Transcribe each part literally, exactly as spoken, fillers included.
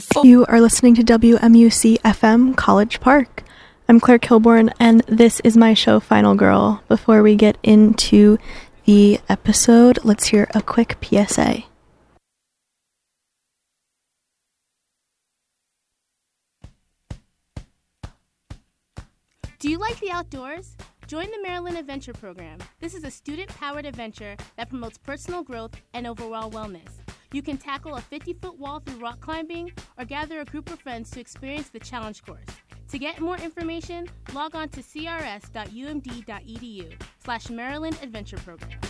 You are listening to W M U C F M College Park. I'm Claire Kilborn, and this is my show, Final Girl. Before we get into the episode, let's hear a quick P S A. Do you like the outdoors? Join the Maryland Adventure Program. This is a student-powered adventure that promotes personal growth and overall wellness. You can tackle a fifty-foot wall through rock climbing or gather a group of friends to experience the challenge course. To get more information, log on to crs.umd.edu slash Maryland Adventure Program.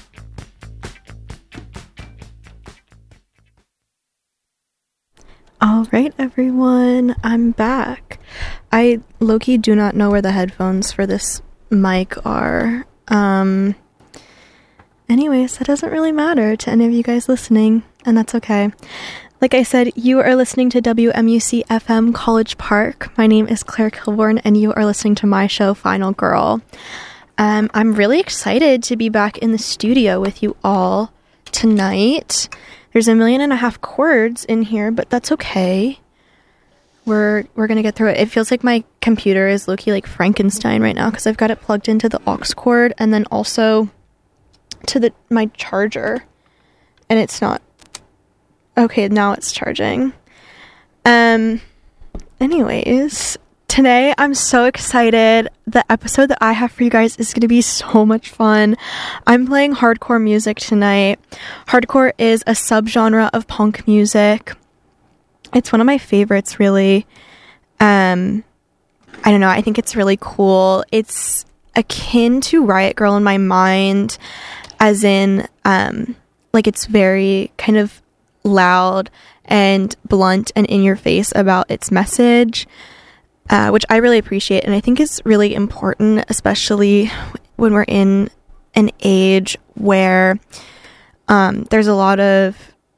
All right, everyone, I'm back. I low-key do not know where the headphones for this mic are. Um, anyways, that doesn't really matter to any of you guys listening, and that's okay. Like I said, you are listening to W M U C F M College Park. My name is Claire Kilborn, and you are listening to my show, Final Girl. Um, I'm really excited to be back in the studio with you all tonight. There's a million and a half chords in here, but that's okay. We're we're gonna get through it. It feels like my computer is low-key like Frankenstein right now because I've got it plugged into the aux cord and then also to the my charger, and it's not. Okay, now it's charging. Um. Anyways, today I'm so excited. The episode that I have for you guys is going to be so much fun. I'm playing hardcore music tonight. Hardcore is a subgenre of punk music. It's one of my favorites, really. Um, I don't know. I think it's really cool. It's akin to Riot Grrrl in my mind, as in, um, like it's very kind of loud and blunt and in your face about its message. Uh, which I really appreciate, and I think is really important, especially when we're in an age where um, there's a lot of,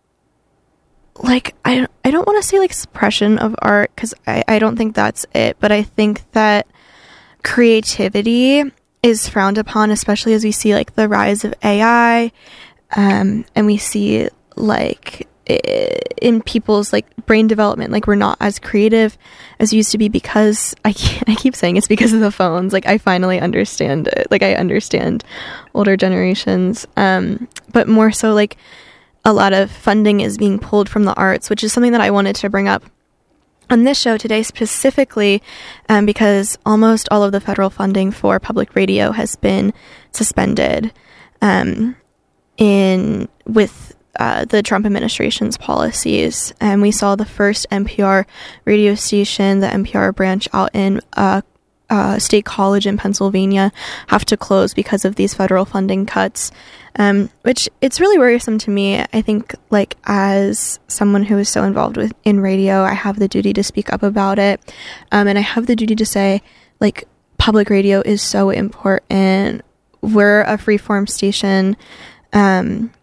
like, I, I don't want to say, like, suppression of art, because I, I don't think that's it, but I think that creativity is frowned upon, especially as we see, like, the rise of A I, um, and we see, like, in people's like brain development, like we're not as creative as used to be because I can't, I keep saying it's because of the phones. Like I finally understand it. Like I understand older generations, um, but more so like a lot of funding is being pulled from the arts, which is something that I wanted to bring up on this show today specifically, um, because almost all of the federal funding for public radio has been suspended, um, in with Uh, the Trump administration's policies. And we saw the first N P R radio station, the N P R branch out in uh, uh, State College in Pennsylvania, have to close because of these federal funding cuts, um, which it's really worrisome to me. I think, like, as someone who is so involved with in radio, I have the duty to speak up about it, um, and I have the duty to say, like, public radio is so important. We're a freeform station, um,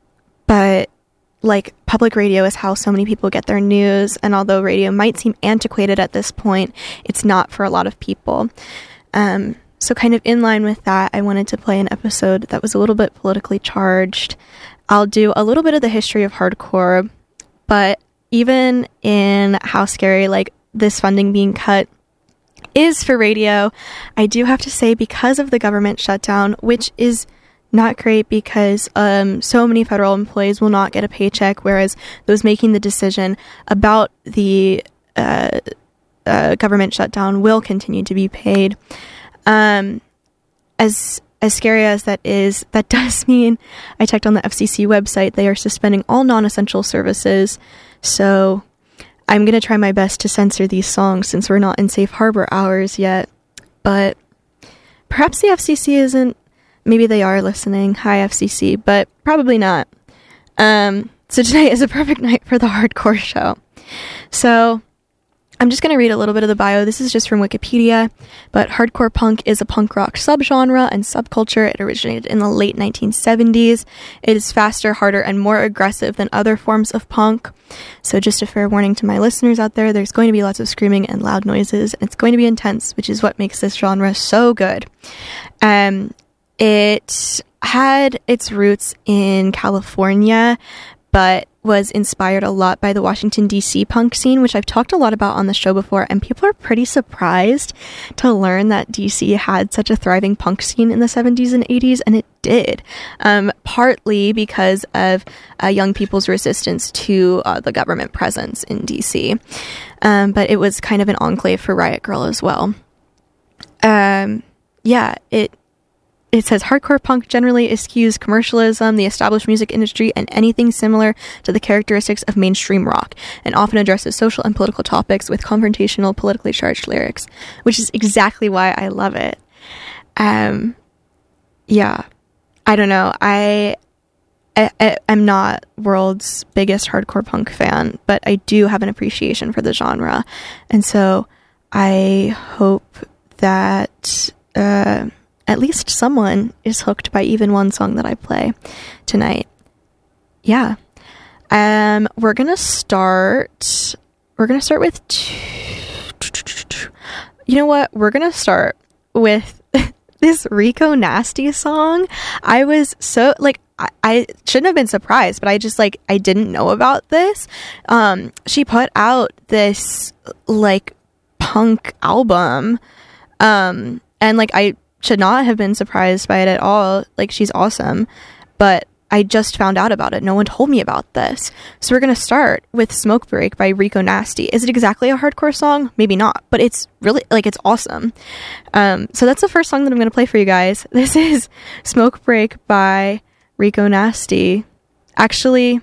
but, like, public radio is how so many people get their news, and although radio might seem antiquated at this point, it's not for a lot of people. Um, so kind of in line with that, I wanted to play an episode that was a little bit politically charged. I'll do a little bit of the history of hardcore, but even in how scary, like, this funding being cut is for radio, I do have to say, because of the government shutdown, which is not great because um, so many federal employees will not get a paycheck, whereas those making the decision about the uh, uh, government shutdown will continue to be paid. Um, as as scary as that is, that does mean, I checked on the F C C website, they are suspending all non-essential services. So I'm going to try my best to censor these songs since we're not in safe harbor hours yet. But perhaps the F C C isn't. Maybe they are listening. Hi, F C C, but probably not. Um, so today is a perfect night for the hardcore show. So I'm just going to read a little bit of the bio. This is just from Wikipedia, but hardcore punk is a punk rock subgenre and subculture. It originated in the late nineteen seventies. It is faster, harder, and more aggressive than other forms of punk. So just a fair warning to my listeners out there, there's going to be lots of screaming and loud noises. It's going to be intense, which is what makes this genre so good. Um, It had its roots in California, but was inspired a lot by the Washington, D C punk scene, which I've talked a lot about on the show before, and people are pretty surprised to learn that D C had such a thriving punk scene in the seventies and eighties, and it did, um, partly because of uh, young people's resistance to uh, the government presence in D C, um, but it was kind of an enclave for Riot Grrrl as well. Um, yeah, it It says hardcore punk generally eschews commercialism, the established music industry, and anything similar to the characteristics of mainstream rock, and often addresses social and political topics with confrontational, politically charged lyrics, which is exactly why I love it. Um, yeah, I don't know. I, I, I I'm not world's biggest hardcore punk fan, but I do have an appreciation for the genre, and so I hope that uh. at least someone is hooked by even one song that I play tonight. Yeah. Um, we're going to start, we're going to start with, two, you know what? We're going to start with this Rico Nasty song. I was so, like, I, I shouldn't have been surprised, but I just, like, I didn't know about this. Um, she put out this, like, punk album, um, and, like, I should not have been surprised by it at all. Like, she's awesome, but I just found out about it. No one told me about this. So we're going to start with Smoke Break by Rico Nasty. Is it exactly a hardcore song? Maybe not, but it's really, like, it's awesome. Um, so that's the first song that I'm going to play for you guys. This is Smoke Break by Rico Nasty. Actually,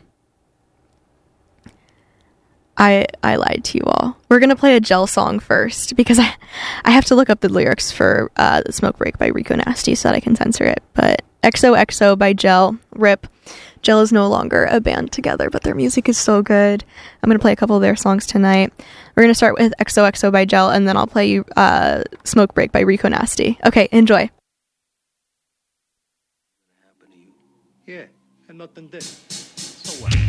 I I lied to you all. We're going to play a Gel song first, because I, I have to look up the lyrics for uh, Smoke Break by Rico Nasty so that I can censor it. But X O X O by Gel, rip. Gel is no longer a band together, but their music is so good. I'm going to play a couple of their songs tonight. We're going to start with X O X O by Gel, and then I'll play you uh, Smoke Break by Rico Nasty. Okay, enjoy. Yeah, and nothing did. So what?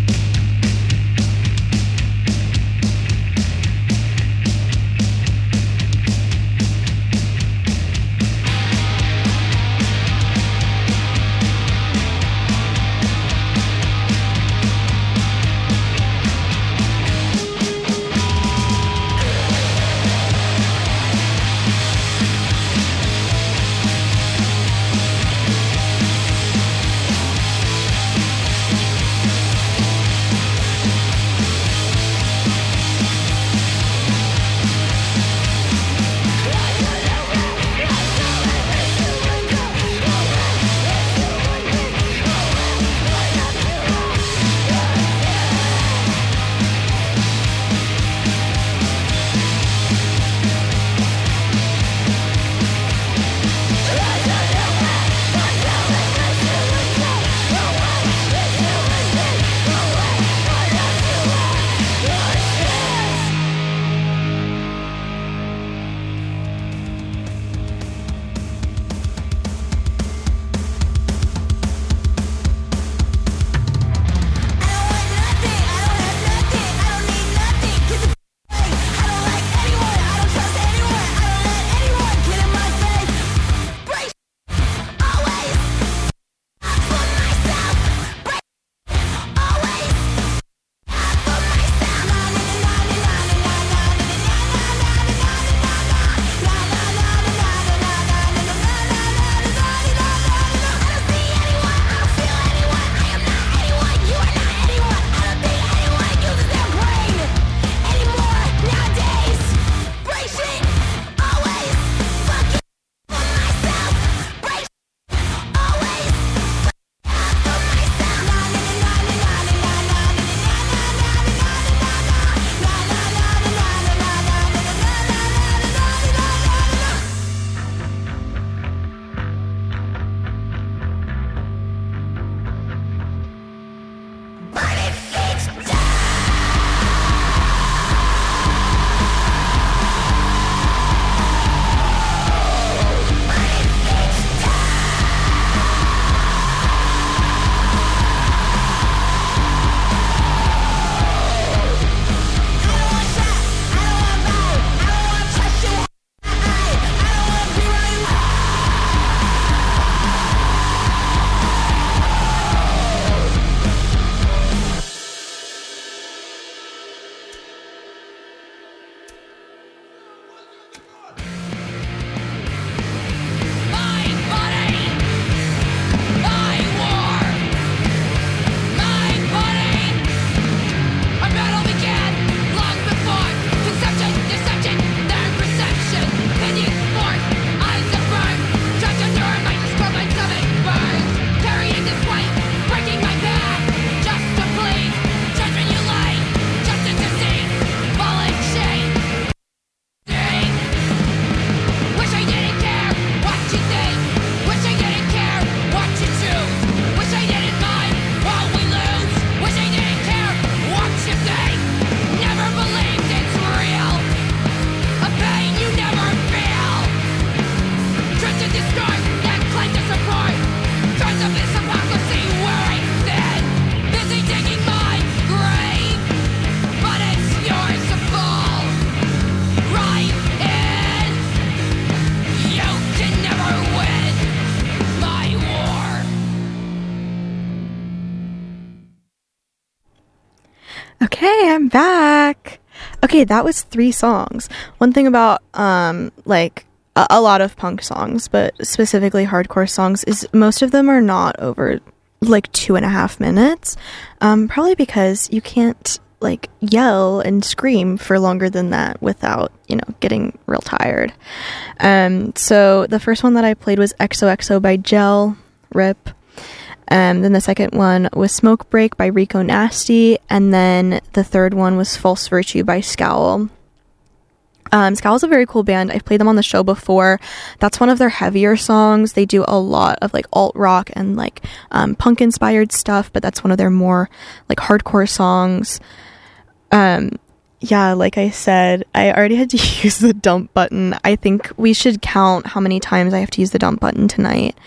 I'm back. Okay, that was three songs. One thing about, um, like, a, a lot of punk songs, but specifically hardcore songs, is most of them are not over, like, two and a half minutes. Um, probably because you can't, like, yell and scream for longer than that without, you know, getting real tired. Um, so the first one that I played was X O X O by Gel, rip. Um, then the second one was Smoke Break by Rico Nasty, and then the third one was False Virtue by Scowl. Um, Scowl is a very cool band. I've played them on the show before. That's one of their heavier songs. They do a lot of like alt rock and like um, punk inspired stuff, but that's one of their more like hardcore songs. Um, yeah, like I said, I already had to use the dump button. I think we should count how many times I have to use the dump button tonight.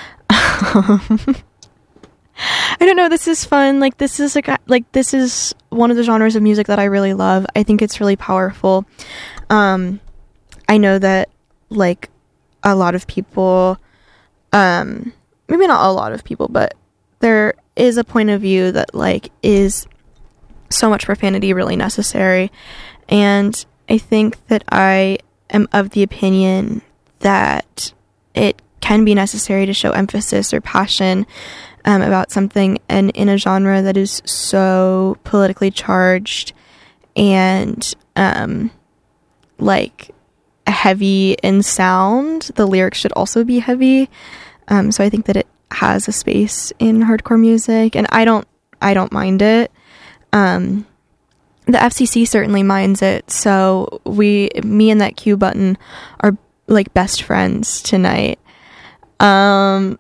I don't know, this is fun. Like, this is like, like this is one of the genres of music that I really love. I think it's really powerful. Um, I know that, like, a lot of people, um, maybe not a lot of people, but there is a point of view that, like, is so much profanity really necessary? And I think that I am of the opinion that it can be necessary to show emphasis or passion Um, about something, and in a genre that is so politically charged and um, like heavy in sound, the lyrics should also be heavy. Um, so I think that it has a space in hardcore music, and I don't, I don't mind it. Um, the F C C certainly minds it. So we, me and that Q button are like best friends tonight. Um.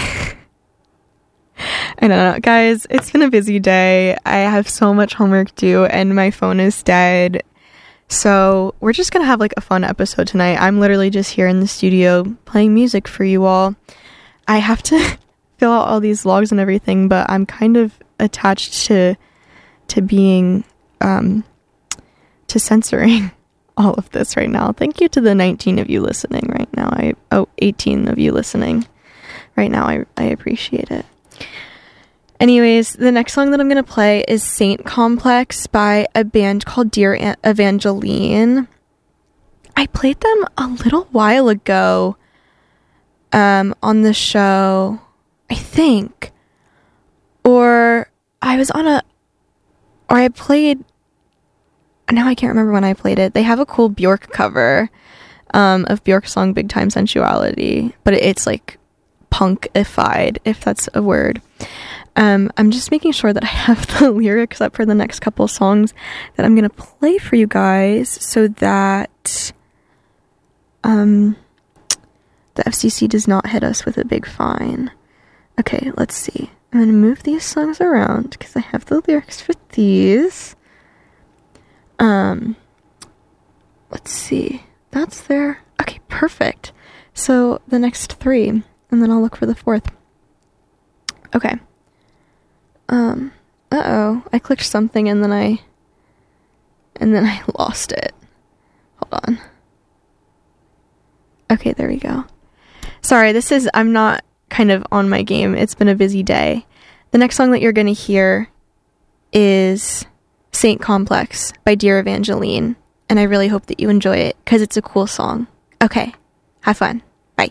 I don't know, guys, it's been a busy day. I have so much homework due and my phone is dead. So we're just gonna have like a fun episode tonight. I'm literally just here in the studio playing music for you all. I have to fill out all these logs and everything, but I'm kind of attached to to being um to censoring all of this right now. Thank you to the nineteen of you listening right now. I oh eighteen of you listening right now. I I appreciate it. Anyways, the next song that I'm going to play is Saint Complex by a band called Dear Evangeline. I played them a little while ago um, on the show, I think. Or I was on a... Or I played... Now I can't remember when I played it. They have a cool Bjork cover um, of Bjork's song Big Time Sensuality. But it's like punkified, if that's a word. Um, I'm just making sure that I have the lyrics up for the next couple songs that I'm going to play for you guys so that um, the F C C does not hit us with a big fine. Okay, let's see. I'm going to move these songs around because I have the lyrics for these. Um, let's see. That's there. Okay, perfect. So the next three, and then I'll look for the fourth. Okay. Um, uh-oh, I clicked something and then I, and then I lost it. Hold on. Okay, there we go. Sorry, this is, I'm not kind of on my game. It's been a busy day. The next song that you're going to hear is Saint Complex by Dear Evangeline, and I really hope that you enjoy it, because it's a cool song. Okay, have fun. Bye.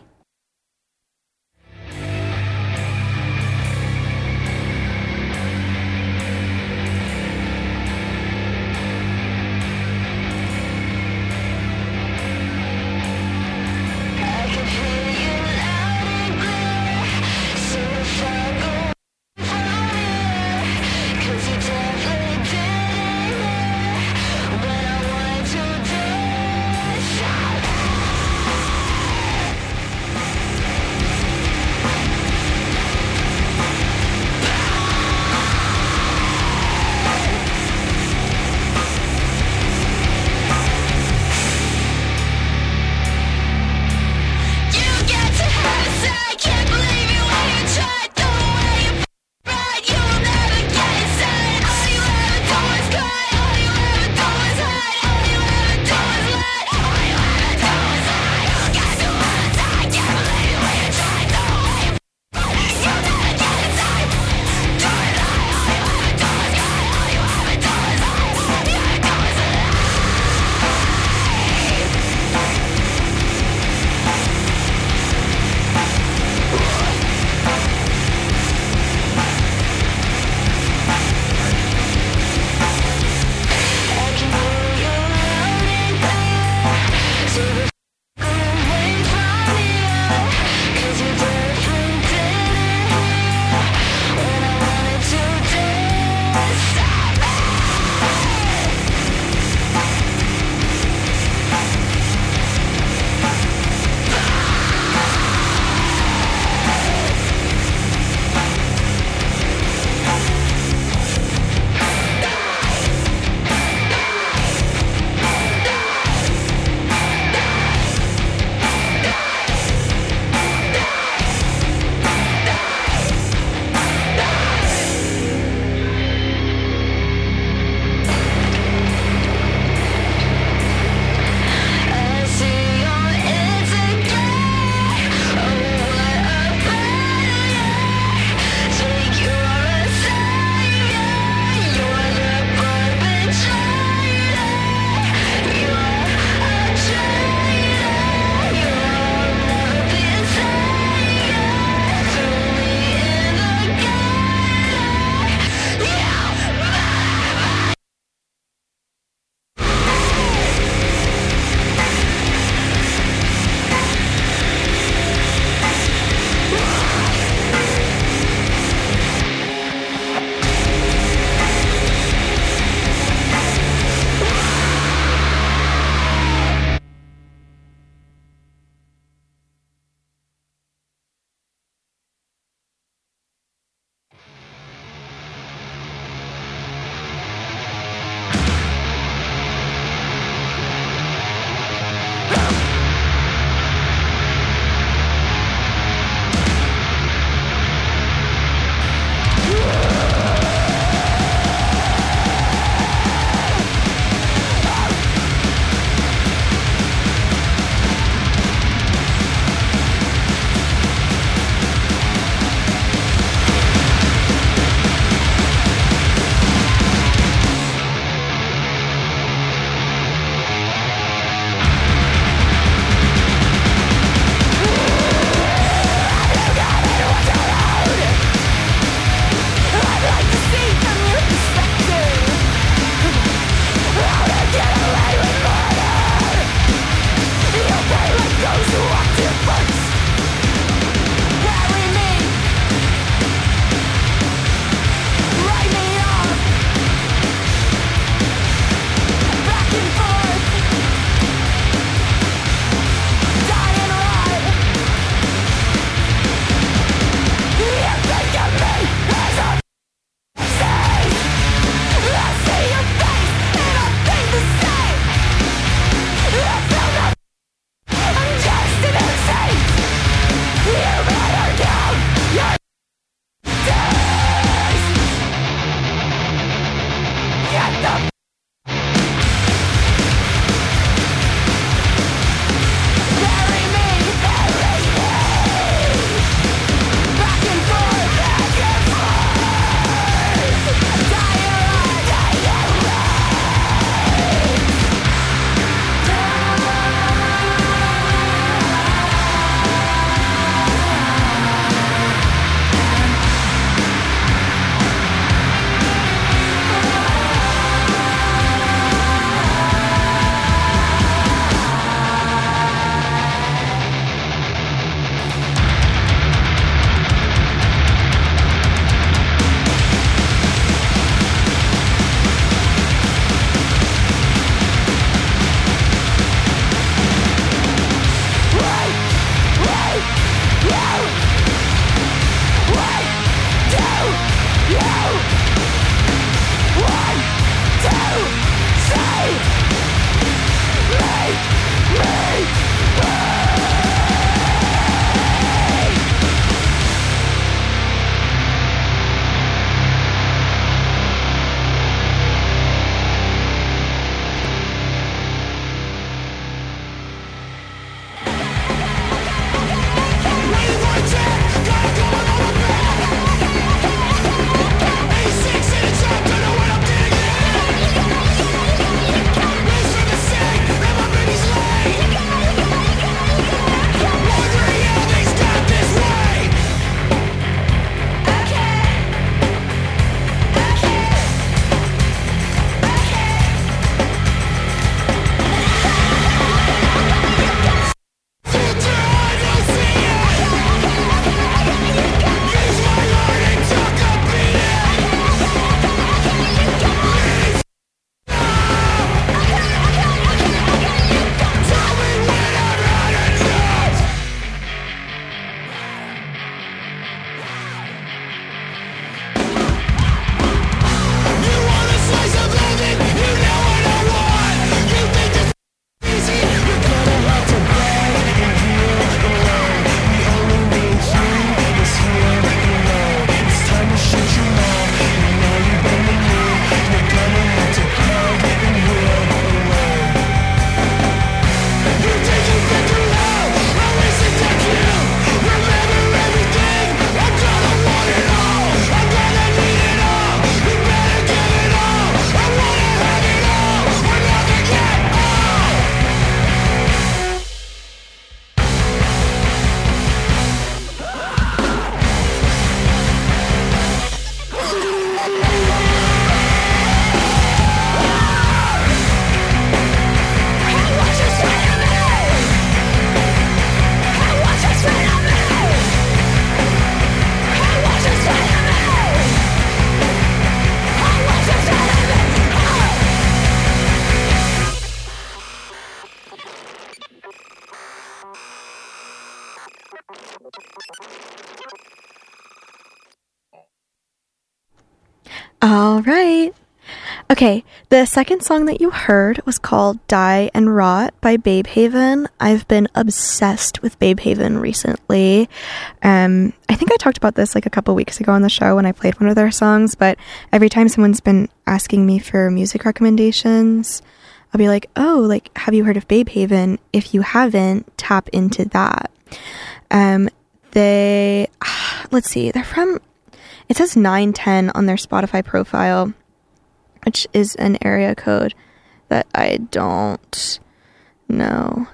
All right. Okay, the second song that you heard was called Die and Rot by Babe Haven. I've been obsessed with Babe Haven recently. Um, I think I talked about this like a couple weeks ago on the show when I played one of their songs, but every time someone's been asking me for music recommendations, I'll be like, oh, like, have you heard of Babe Haven? If you haven't, tap into that. Um, they, let's see, they're from, it says nine ten on their Spotify profile, which is an area code that I don't know.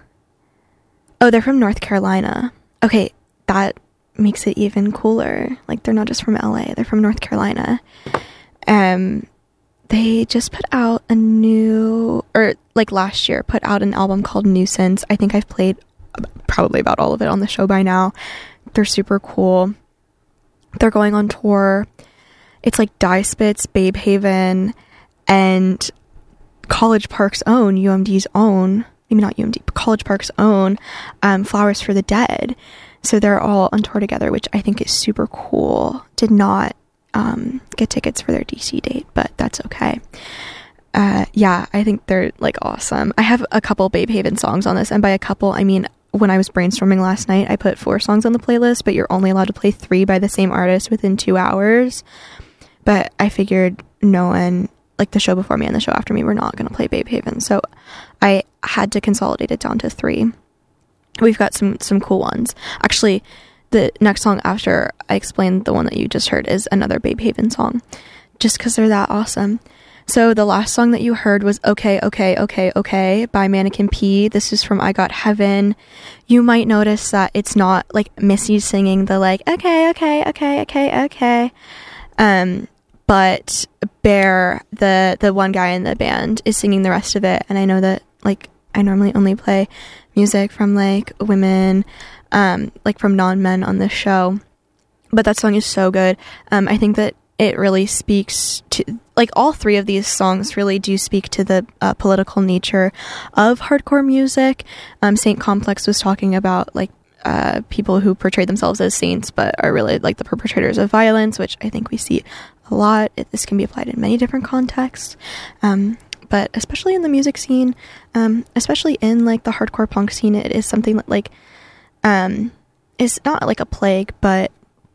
Oh, they're from North Carolina. Okay, that makes it even cooler. Like, they're not just from L A, they're from North Carolina. Um, they just put out a new, or like last year, put out an album called Nuisance. I think I've played probably about all of it on the show by now. They're super cool. They're going on tour. It's like Die Spitz, Babe Haven, and College Park's own, U M D's own, maybe not U M D, but College Park's own, um, Flowers for the Dead. So they're all on tour together, which I think is super cool. Did not um, get tickets for their D C date, but that's okay. Uh, yeah, I think they're like awesome. I have a couple Babe Haven songs on this, and by a couple, I mean, when I was brainstorming last night, I put four songs on the playlist, but you're only allowed to play three by the same artist within two hours. But I figured no one, like the show before me and the show after me, were not going to play Babe Haven. So I had to consolidate it down to three. We've got some, some cool ones. Actually, the next song after I explained the one that you just heard is another Babe Haven song, just because they're that awesome. So the last song that you heard was Okay, Okay, Okay, Okay by Mannequin P. This is from I Got Heaven. You might notice that it's not like Missy singing the like, okay, okay, okay, okay, okay. Um, but Bear, the, the one guy in the band, is singing the rest of it. And I know that like I normally only play music from like women, um, like from non-men on this show. But that song is so good. Um, I think that it really speaks to, like, all three of these songs really do speak to the uh, political nature of hardcore music. Um, Saint Complex was talking about, like, uh, people who portray themselves as saints but are really, like, the perpetrators of violence, which I think we see a lot. It, this can be applied in many different contexts, um, but especially in the music scene, um, especially in, like, the hardcore punk scene, it is something that, like, um, is not, like, a plague, but,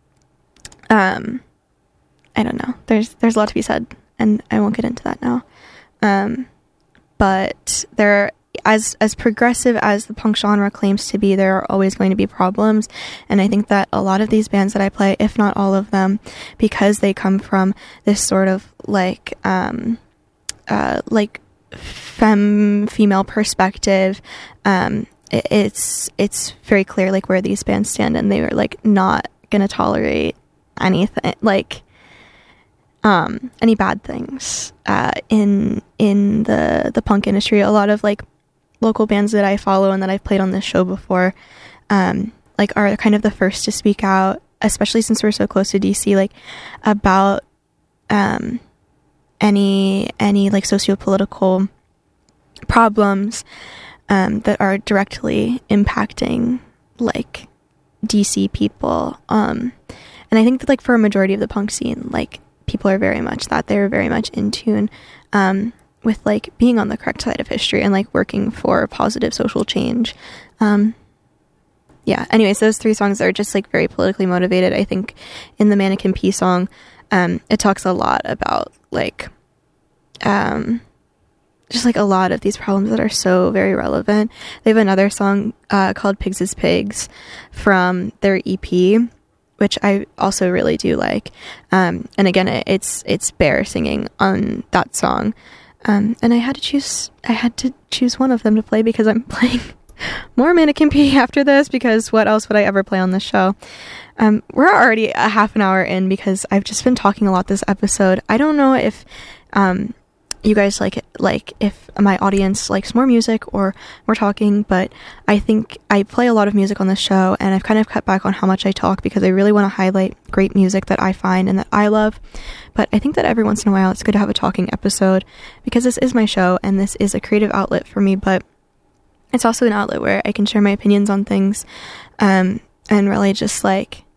um... I don't know. There's there's a lot to be said, and I won't get into that now. Um, but there, as as progressive as the punk genre claims to be, there are always going to be problems, and I think that a lot of these bands that I play, if not all of them, because they come from this sort of like um, uh, like femme female perspective, um, it, it's it's very clear like where these bands stand, and they were like not gonna tolerate anything like. Um, any bad things uh, in in the the punk industry. A lot of like local bands that I follow and that I've played on this show before, um, like are kind of the first to speak out, especially since we're so close to D C, like about um, any any like socio-political problems um, that are directly impacting like D C people. Um, and I think that like for a majority of the punk scene, like people are very much that they're very much in tune um, with like being on the correct side of history and like working for positive social change. Um, yeah. Anyways, those three songs are just like very politically motivated. I think in the Mannequin P song, um, it talks a lot about like, um, just like a lot of these problems that are so very relevant. They have another song uh, called Pigs is Pigs from their E P, which I also really do like. Um, and again, it, it's it's Bear singing on that song. Um, and I had to choose I had to choose one of them to play because I'm playing more Mannequin P after this, because what else would I ever play on this show? Um, we're already a half an hour in because I've just been talking a lot this episode. I don't know if um, you guys like it, like if my audience likes more music or more talking, but I think I play a lot of music on this show, and I've kind of cut back on how much I talk because I really want to highlight great music that I find and that I love. But I think that every once in a while it's good to have a talking episode because this is my show and this is a creative outlet for me, but it's also an outlet where I can share my opinions on things um, and really just like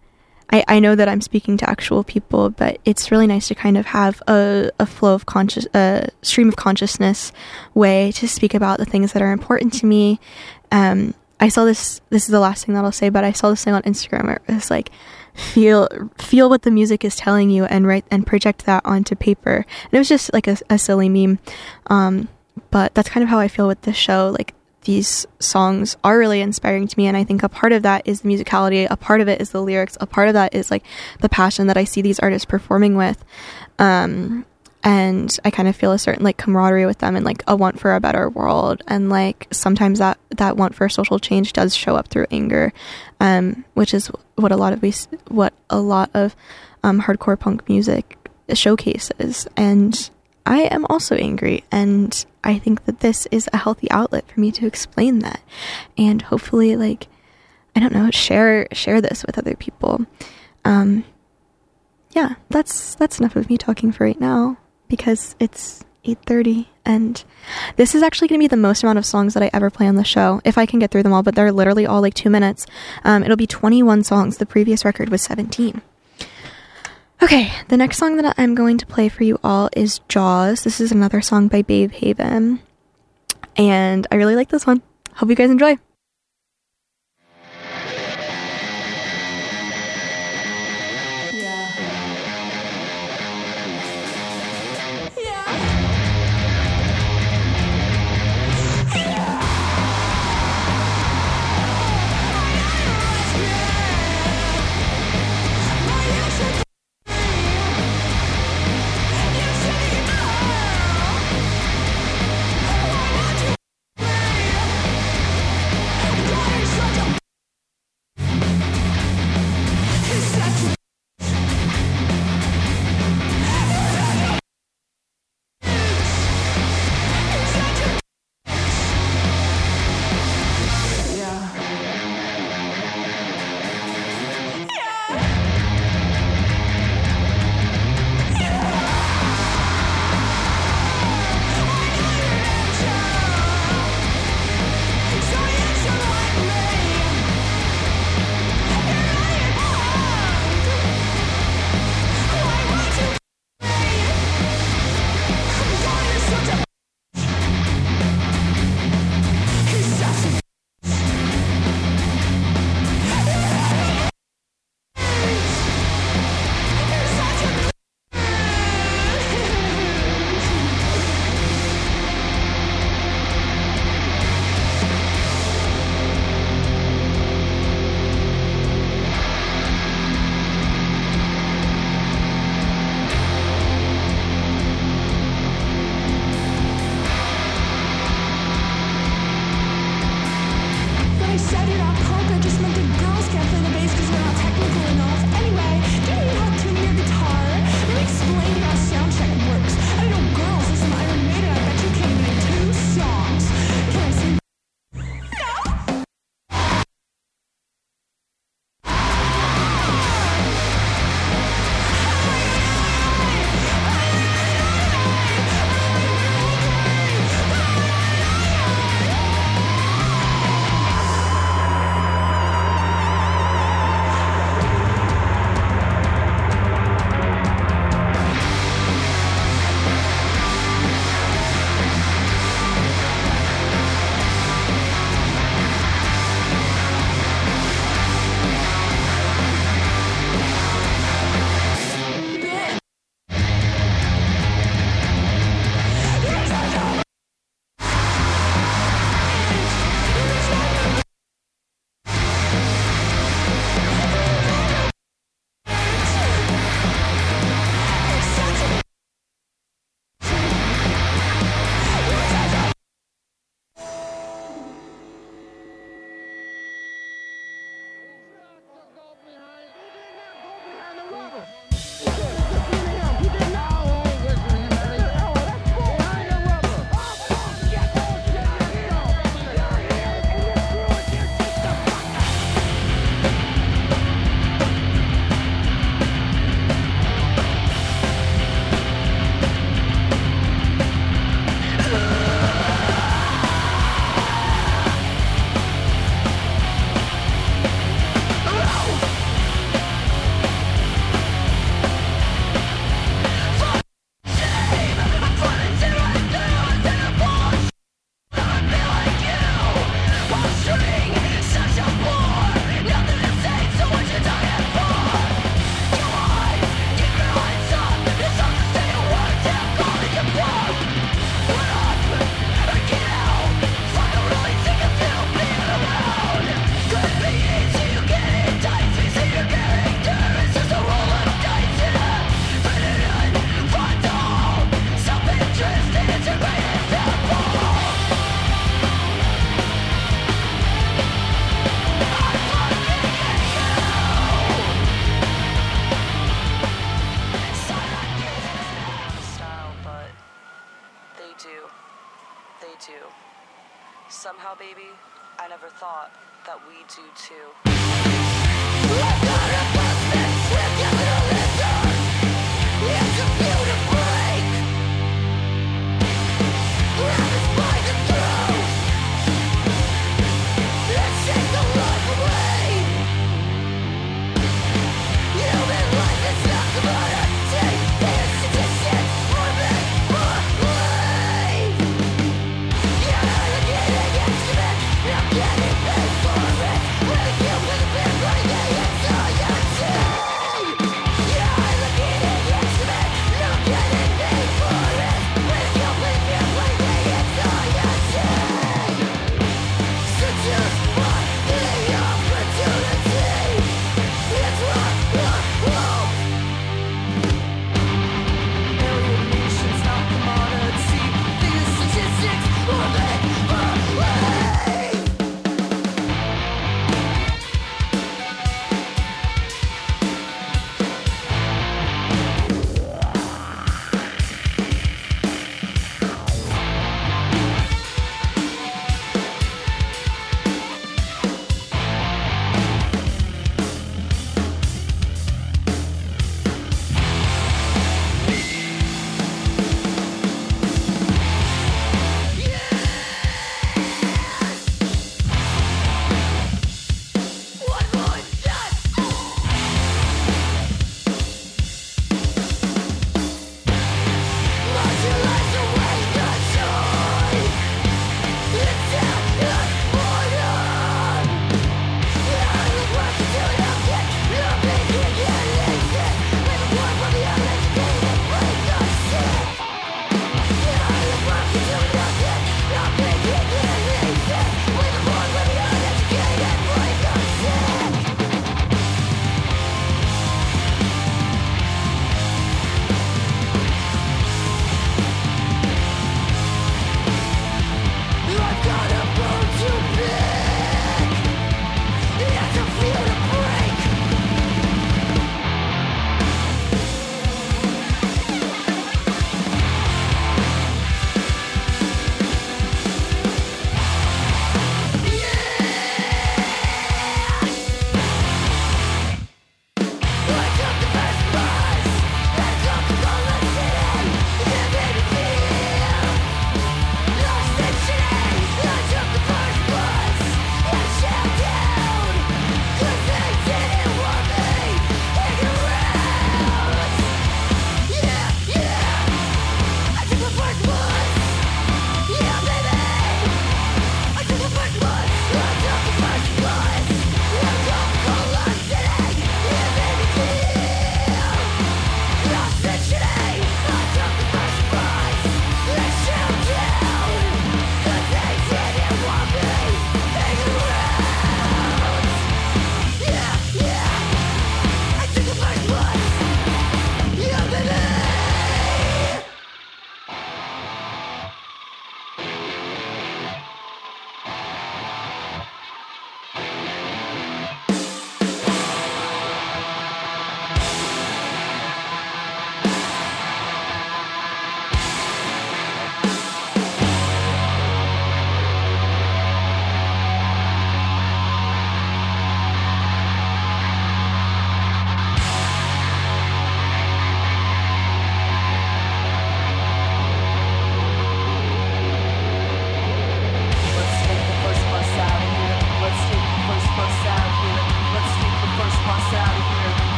I, I know that I'm speaking to actual people, but it's really nice to kind of have a, a flow of conscious, a stream of consciousness way to speak about the things that are important to me. Um, I saw this, this is the last thing that I'll say, but I saw this thing on Instagram where it was like, feel, feel what the music is telling you and write and project that onto paper. And it was just like a, a silly meme. Um, but that's kind of how I feel with this show. Like, these songs are really inspiring to me, and I think a part of that is the musicality, a part of it is the lyrics, a part of that is like the passion that I see these artists performing with, um and I kind of feel a certain like camaraderie with them and like a want for a better world. And like sometimes that that want for social change does show up through anger, um which is what a lot of we what a lot of um hardcore punk music showcases. And I am also angry, and I think that this is a healthy outlet for me to explain that, and hopefully, like, I don't know, share share this with other people. Um, yeah, that's that's enough of me talking for right now, because it's eight thirty, and this is actually going to be the most amount of songs that I ever play on the show, if I can get through them all, but they're literally all like two minutes. Um, it'll be twenty-one songs. The previous record was seventeen. Okay, the next song that I'm going to play for you all is Jaws. This is another song by Babe Haven, and I really like this one. Hope you guys enjoy. thought that we do too. Getting paid for it. Really, you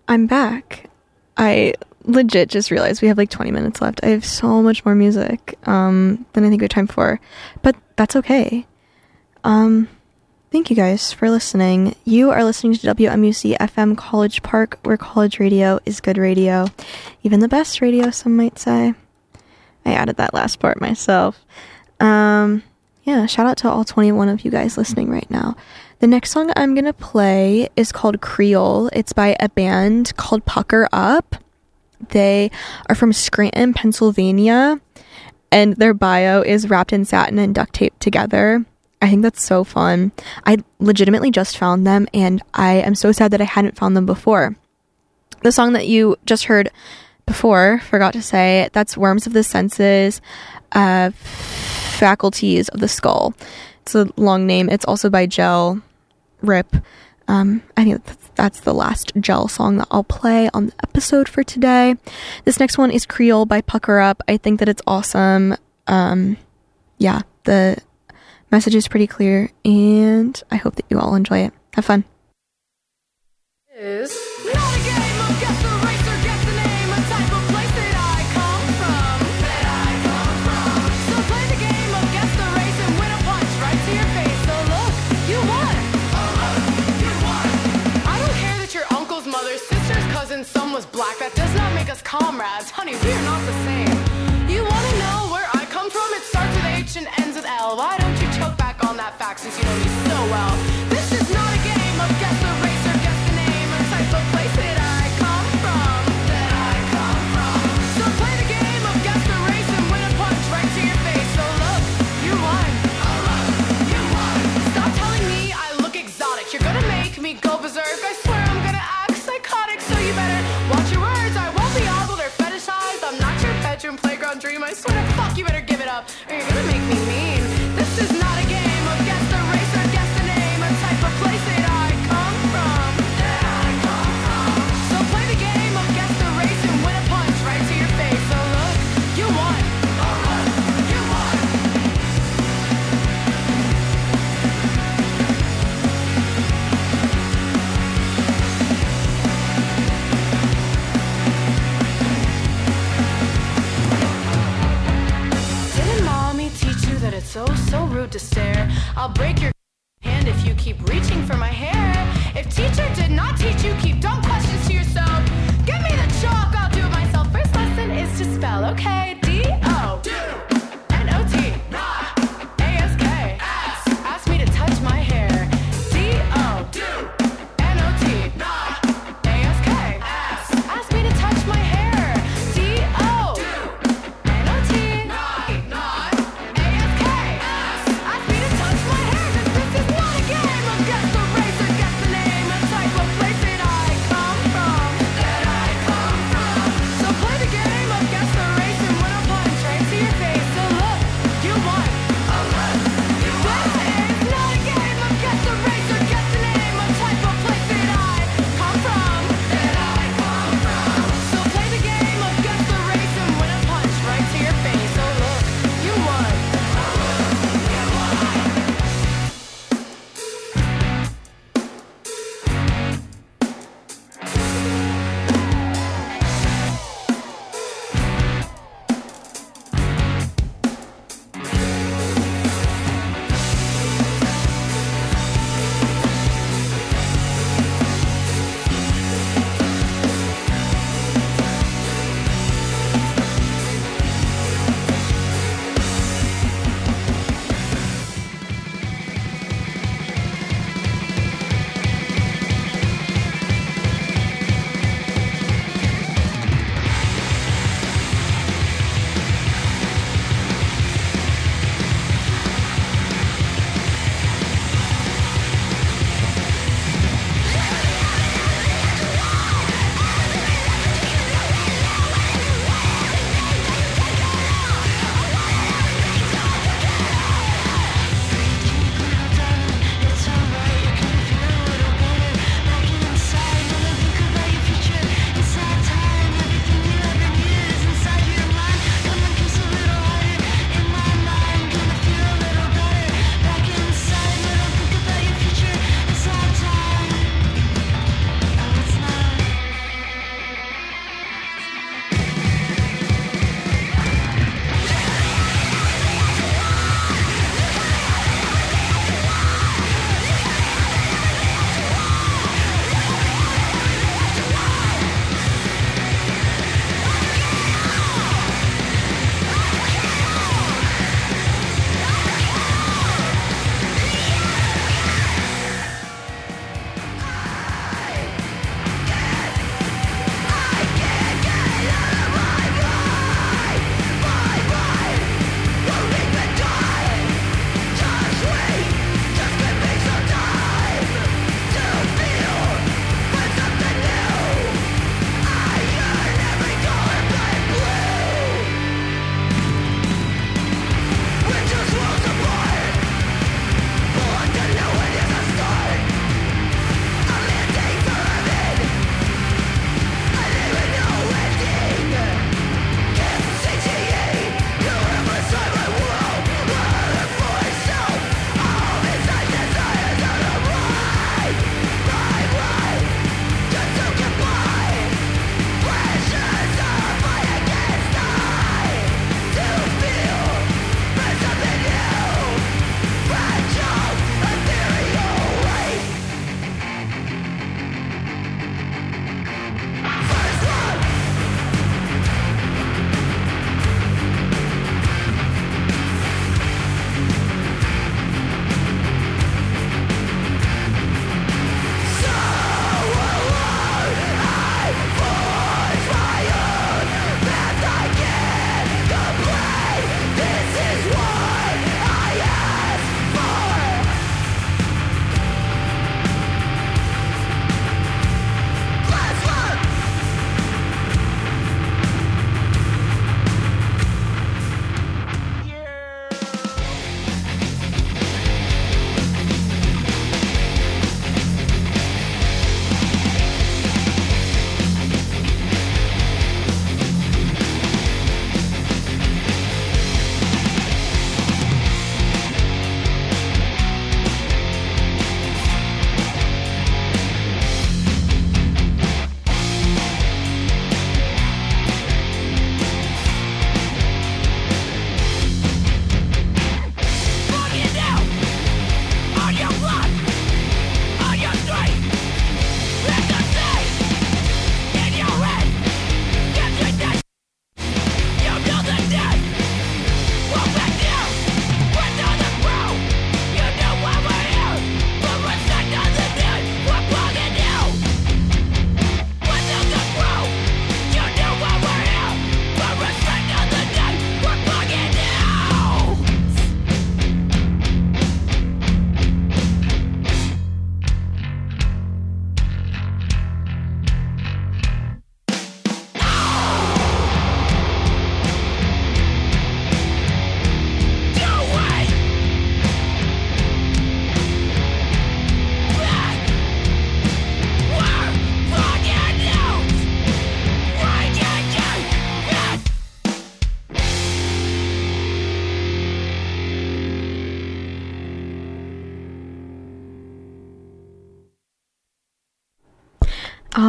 I'm back. I legit just realized we have like twenty minutes left. I have so much more music um, than I think we have time for, but that's okay. Um, thank you guys for listening. You are listening to W M U C F M College Park, where college radio is good radio. Even the best radio, some might say. I added that last part myself. Um, yeah, shout out to all twenty-one of you guys listening right now. The next song I'm going to play is called Creole. It's by a band called Pucker Up. They are from Scranton, Pennsylvania, and their bio is wrapped in satin and duct tape together. I think that's so fun. I legitimately just found them, and I am so sad that I hadn't found them before. The song that you just heard before, forgot to say, that's Worms of the Senses, uh, Faculties of the Skull. It's a long name. It's also by Gel Rip. Um, I think that's, that's the last Gel song that I'll play on the episode for today. This next one is Creole by Pucker Up. I think that it's awesome. Um, yeah, the message is pretty clear, and I hope that you all enjoy it. Have fun. Is not a game of guess the race or guess the name, a type of place that I come from, that I come from. So play the game of guess the race and win a punch right to your face. So look, you won. Oh look, you won. I don't care that your uncle's mother's sister's cousin's son was black. That does not make us comrades, honey. We are not the same. You wanna know where I come from? It starts with H and ends with L. Why don't you choke back on that fact since you know me so well? This is not a game of guess the race or guess the name, a type of place that I come from, that I come from. So play the game of guess the race and win a punch right to your face. So look, you won. Oh look, you won. Stop telling me I look exotic. You're gonna make me go berserk. I swear I'm gonna act psychotic. So you better watch your words. I won't be ogled or fetishized. I'm not your bedroom playground dream. I swear to fuck, you better give it up, or you're gonna make me mean. This is not a game of guess the race or guess the name, a type of place that I come from, that I come from. So play the game of guess the race and win a punch right to your face. So look, you won. Oh look, you won. Didn't mommy teach you that it's so, so rude to stare? I'll break your hand if you keep reaching for my hair. If teacher did not teach you, keep dumb questions to yourself. Give me the chalk, I'll do it myself. First lesson is to spell, okay? D O N O T A S K. Ask me to touch my hair. D O N O T A S K. Ask me to touch my hair. D O N O T A S K. Ask me to touch my hair, 'cause this is not a game of guess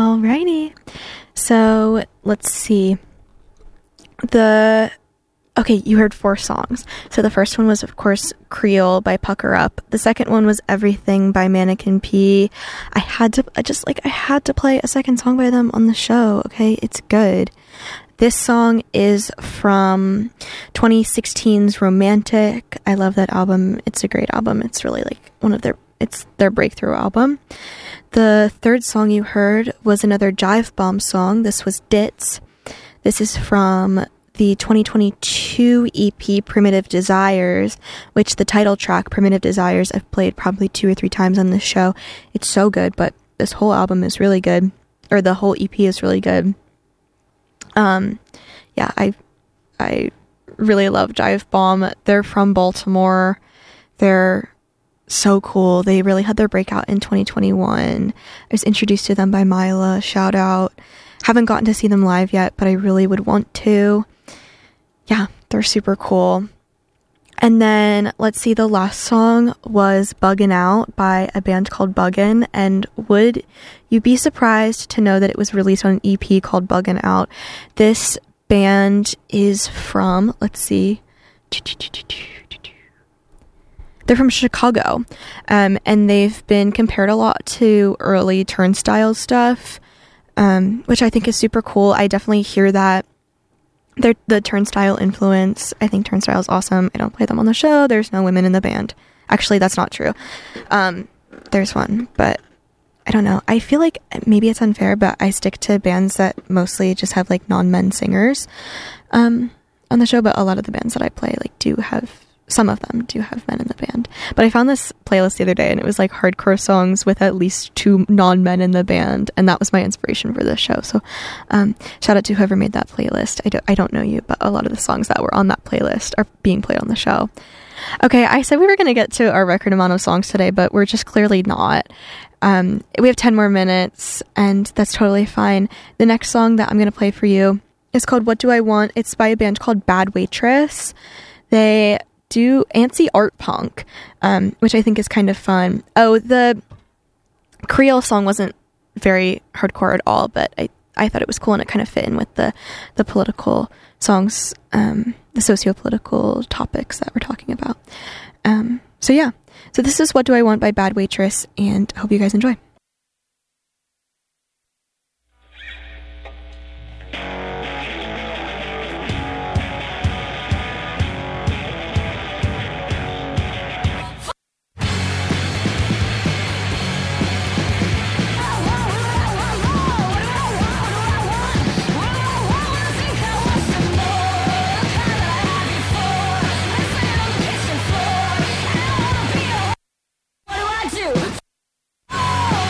Alrighty. So let's see. The okay, you heard four songs. So the first one was, of course, Creole by Pucker Up. The second one was Everything by Mannequin P. I had to, I just like, I had to play a second song by them on the show. Okay, it's good. This song is from twenty sixteen's Romantic. I love that album. It's a great album. It's really like one of their, it's their breakthrough album. The third song you heard was another Jive Bomb song. This was Ditz. This is from the twenty twenty-two E P Primitive Desires, which the title track, Primitive Desires, I've played probably two or three times on this show. It's so good, but this whole album is really good, or the whole E P is really good. Um, yeah, I, I really love Jive Bomb. They're from Baltimore. They're so cool. They really had their breakout in twenty twenty-one. I was introduced to them by Mila. Shout out. Haven't gotten to see them live yet, but I really would want to. Yeah, they're super cool. And then, let's see, the last song was Buggin' Out by a band called Buggin'. And would you be surprised to know that it was released on an E P called Buggin' Out? This band is from, let's see, they're from Chicago. Um, and they've been compared a lot to early Turnstile stuff, um, which I think is super cool. I definitely hear that. They're the Turnstile influence. I think Turnstile is awesome. I don't play them on the show. There's no women in the band. Actually, that's not true. Um, there's one, but I don't know. I feel like maybe it's unfair, but I stick to bands that mostly just have like non-men singers um, on the show. But a lot of the bands that I play like do have, some of them do have men in the band. But I found this playlist the other day, and it was like hardcore songs with at least two non-men in the band, and that was my inspiration for this show. So um, shout out to whoever made that playlist. I, do, I don't know you, but a lot of the songs that were on that playlist are being played on the show. Okay, I said we were going to get to our record amount of songs today, but we're just clearly not. Um, we have ten more minutes, and that's totally fine. The next song that I'm going to play for you is called What Do I Want? It's by a band called Bad Waitress. They do antsy art punk, um, which I think is kind of fun. Oh, the Creole song wasn't very hardcore at all, but I, I thought it was cool, and it kind of fit in with the, the political songs, um, the socio-political topics that we're talking about. Um, so yeah, so this is What Do I Want by Bad Waitress, and I hope you guys enjoy. What do I do? Oh!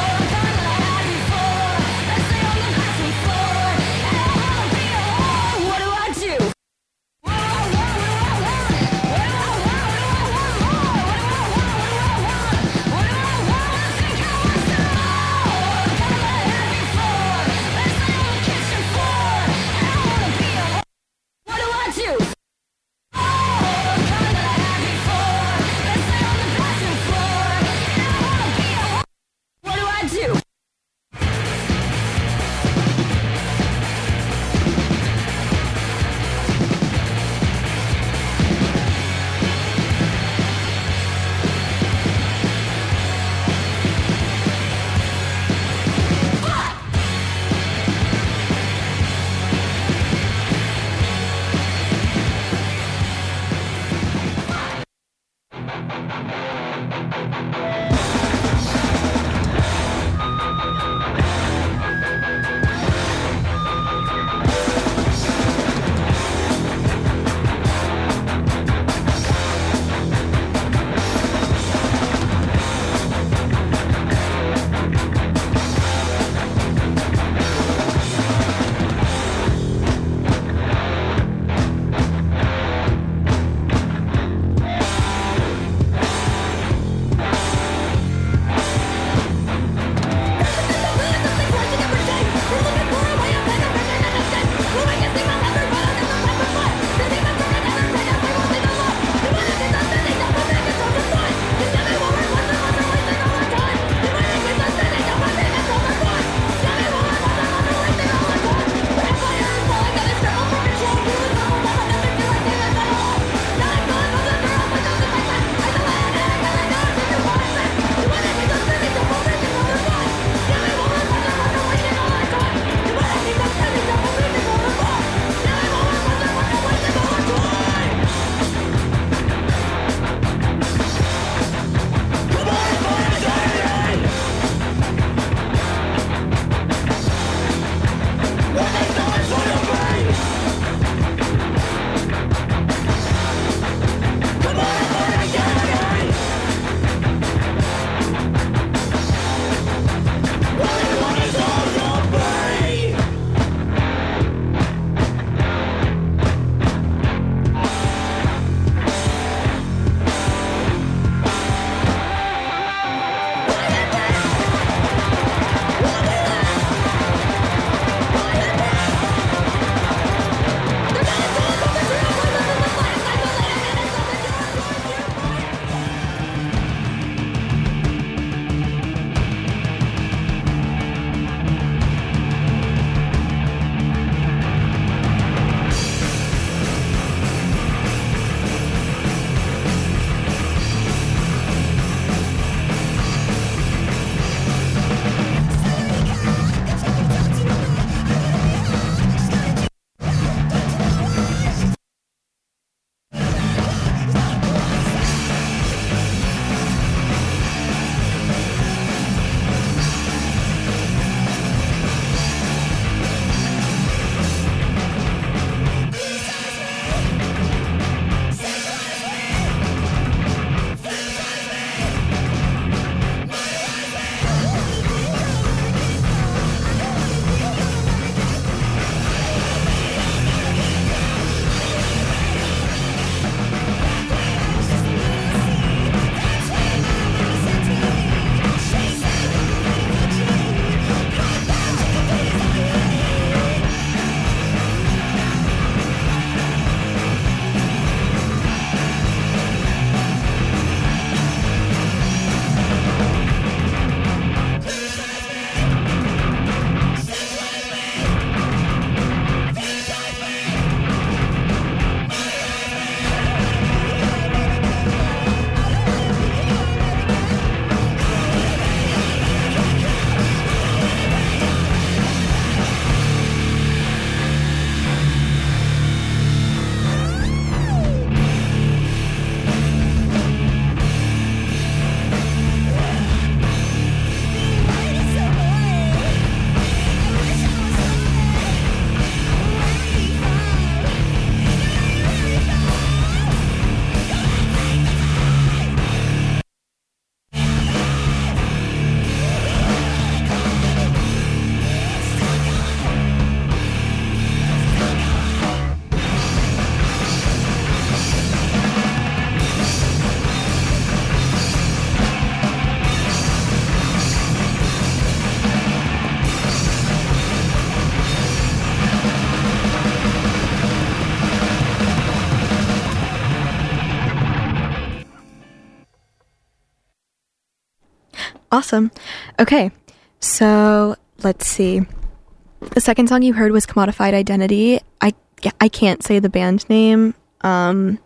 Awesome. Okay, so let's see. The second song you heard was Commodified Identity. I, I can't say the band name um,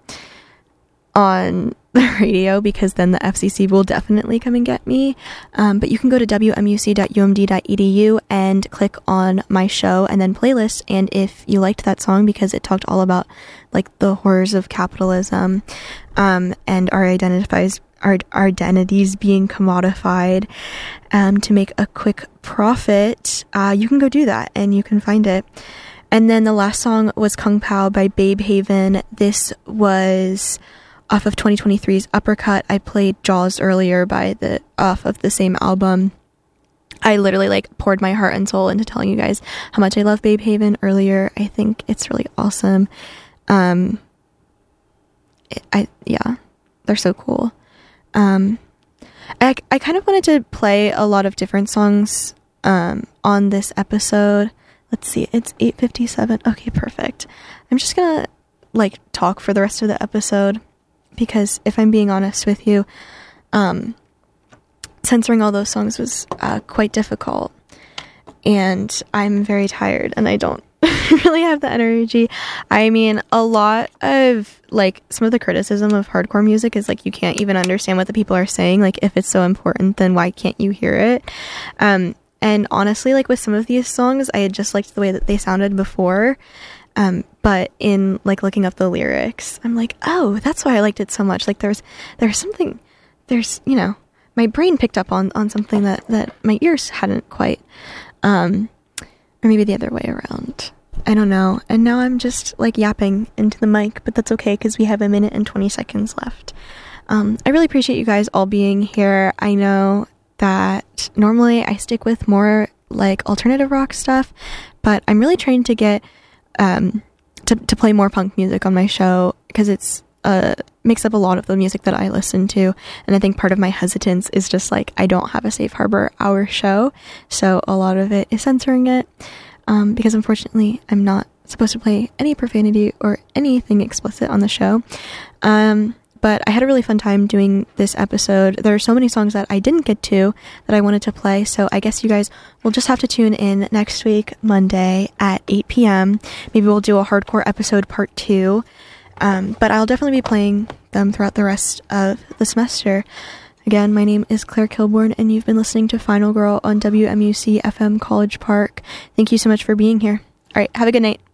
on the radio because then the F C C will definitely come and get me. Um, but you can go to w m u c dot u m d dot e d u and click on my show and then playlist. And if you liked that song because it talked all about like the horrors of capitalism um, and our identifies our, our identities being commodified um, to make a quick profit, uh, you can go do that and you can find it. And then the last song was Kung Pao by Babe Haven. This was off of twenty twenty-three's Uppercut. I played Jaws earlier by the off of the same album. I literally like poured my heart and soul into telling you guys how much I love Babe Haven earlier. I think it's really awesome. Um, it, I yeah, they're so cool. Um, I, I kind of wanted to play a lot of different songs um, on this episode. Let's see, it's eight fifty-seven. Okay, perfect. I'm just gonna like talk for the rest of the episode because if I'm being honest with you, um, censoring all those songs was uh, quite difficult and I'm very tired and I don't really have the energy. I mean, a lot of like some of the criticism of hardcore music is like you can't even understand what the people are saying. Like if it's so important, then why can't you hear it? Um, and honestly, like with some of these songs, I had just liked the way that they sounded before. Um, but in like looking up the lyrics, I'm like, oh, that's why I liked it so much. Like there's there's something, there's you know, my brain picked up on on something that that my ears hadn't quite. Um, Or maybe the other way around. I don't know. And now I'm just like yapping into the mic, but that's okay because we have a minute and twenty seconds left. Um, I really appreciate you guys all being here. I know that normally I stick with more like alternative rock stuff, but I'm really trying to get um, to, to play more punk music on my show because it's uh, makes up a lot of the music that I listen to. And I think part of my hesitance is just like I don't have a safe harbor hour show. So a lot of it is censoring it. Um, because unfortunately, I'm not supposed to play any profanity or anything explicit on the show. Um, but I had a really fun time doing this episode. There are so many songs that I didn't get to that I wanted to play. So I guess you guys will just have to tune in next week, Monday at eight p.m. Maybe we'll do a hardcore episode part two. Um, but I'll definitely be playing them throughout the rest of the semester. Again, my name is Claire Kilborn, and you've been listening to Final Girl on W M U C F M College Park. Thank you so much for being here. All right, have a good night.